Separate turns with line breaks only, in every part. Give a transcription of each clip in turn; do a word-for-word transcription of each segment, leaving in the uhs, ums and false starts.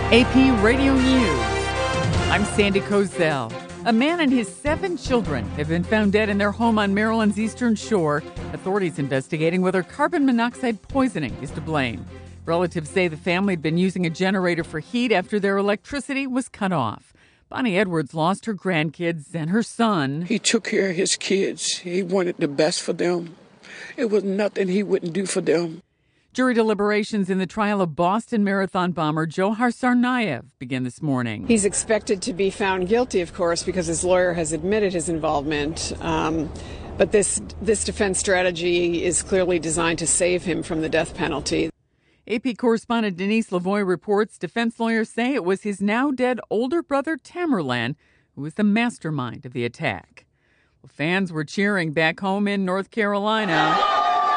A P Radio News. I'm Sandy Kozel. A man and his seven children have been found dead in their home on Maryland's eastern shore. Authorities investigating whether carbon monoxide poisoning is to blame. Relatives say the family had been using a generator for heat after their electricity was cut off. Bonnie Edwards lost her grandkids and her son.
He took care of his kids. He wanted the best for them. It was nothing he wouldn't do for them.
Jury deliberations in the trial of Boston Marathon bomber Dzhokhar Tsarnaev begin this morning.
He's expected to be found guilty, of course, because his lawyer has admitted his involvement. Um, but this this defense strategy is clearly designed to save him from the death penalty.
A P correspondent Denise Lavoie reports defense lawyers say it was his now dead older brother Tamerlan who was the mastermind of the attack. Well, fans were cheering back home in North Carolina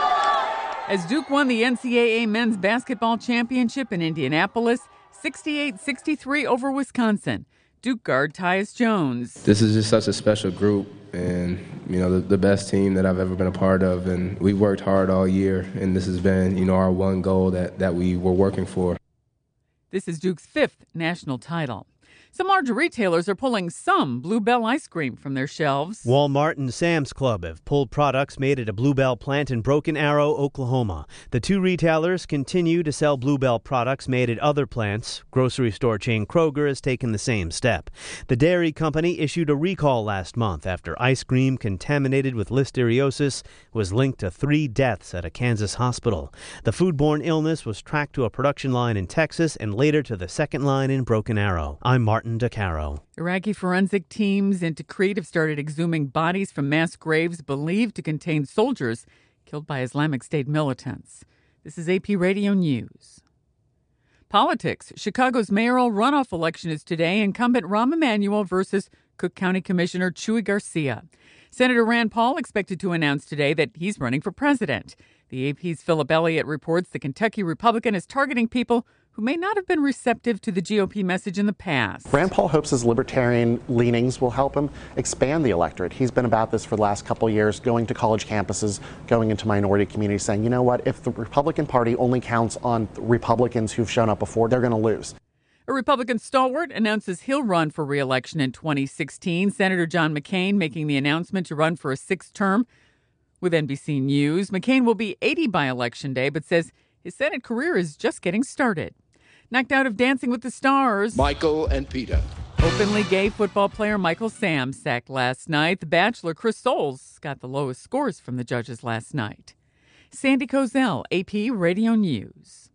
as Duke won the N C double A men's basketball championship in Indianapolis, sixty-eight sixty-three over Wisconsin. Duke guard Tyus Jones.
This is just such a special group and, you know, the, the best team that I've ever been a part of. And we worked hard all year, and this has been, you know, our one goal that, that we were working for.
This is Duke's fifth national title. Some larger retailers are pulling some Bluebell ice cream from their shelves.
Walmart and Sam's Club have pulled products made at a Bluebell plant in Broken Arrow, Oklahoma. The two retailers continue to sell Bluebell products made at other plants. Grocery store chain Kroger has taken the same step. The dairy company issued a recall last month after ice cream contaminated with listeriosis was linked to three deaths at a Kansas hospital. The foodborne illness was tracked to a production line in Texas and later to the second line in Broken Arrow. I'm Martin DeCaro.
Iraqi forensic teams in Tikrit have started exhuming bodies from mass graves believed to contain soldiers killed by Islamic State militants. This is A P Radio News. Politics. Chicago's mayoral runoff election is today. Incumbent Rahm Emanuel versus Cook County Commissioner Chuy Garcia. Senator Rand Paul expected to announce today that he's running for president. The A P's Philip Elliott reports the Kentucky Republican is targeting people who may not have been receptive to the G O P message in the past.
Rand Paul hopes his libertarian leanings will help him expand the electorate. He's been about this for the last couple of years, going to college campuses, going into minority communities, saying, you know what, if the Republican Party only counts on Republicans who've shown up before, they're going to lose.
A Republican stalwart announces he'll run for re-election in twenty sixteen. Senator John McCain making the announcement to run for a sixth term. With N B C News, McCain will be eighty by Election Day, but says his Senate career is just getting started. Knocked out of Dancing with the Stars,
Michael and Peter.
Openly gay football player Michael Sam sacked last night. The Bachelor Chris Soules got the lowest scores from the judges last night. Sandy Kozel, A P Radio News.